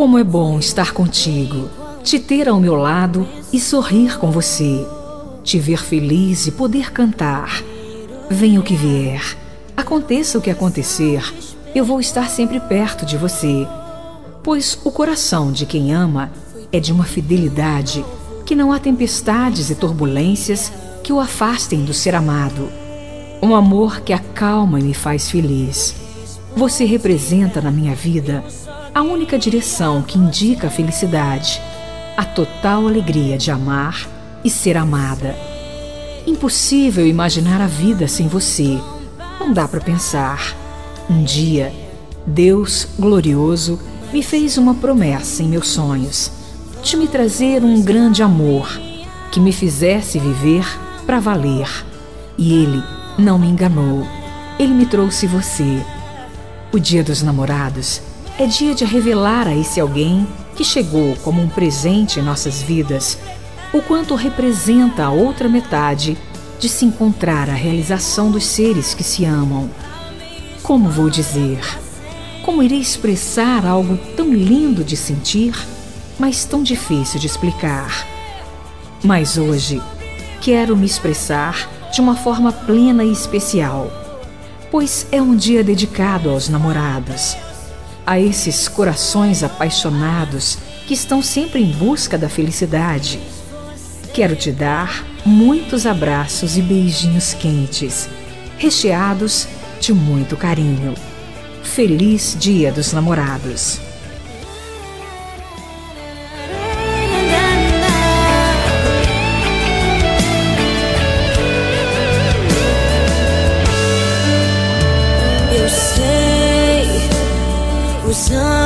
Como é bom estar contigo, te ter ao meu lado e sorrir com você, te ver feliz e poder cantar. Venha o que vier, aconteça o que acontecer, eu vou estar sempre perto de você, pois o coração de quem ama é de uma fidelidade que não há tempestades e turbulências que o afastem do ser amado. Um amor que acalma e me faz feliz. Você representa na minha vida a única direção que indica a felicidade, a total alegria de amar e ser amada. Impossível imaginar a vida sem você. Não dá para pensar. Um dia, Deus glorioso me fez uma promessa em meus sonhos, de me trazer um grande amor que me fizesse viver para valer. E Ele não me enganou. Ele me trouxe você. O Dia dos Namorados é dia de revelar a esse alguém que chegou como um presente em nossas vidas o quanto representa a outra metade de se encontrar a realização dos seres que se amam. Como vou dizer? Como irei expressar algo tão lindo de sentir, mas tão difícil de explicar? Mas hoje quero me expressar de uma forma plena e especial, pois é um dia dedicado aos namorados, a esses corações apaixonados que estão sempre em busca da felicidade. Quero te dar muitos abraços e beijinhos quentes, recheados de muito carinho. Feliz Dia dos Namorados! Eu sei, os anos